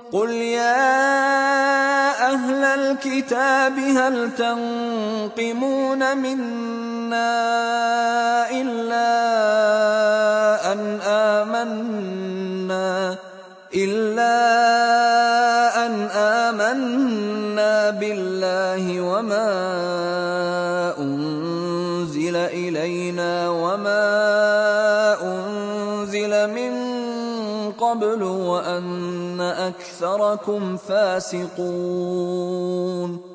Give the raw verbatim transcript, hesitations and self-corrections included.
قل يا أهل الكتاب هل تنقمون منا إلا أن آمنا إلا أن آمنا بالله وما أنزل إلينا وما أنزل من قبل وأن أكثركم فاسقون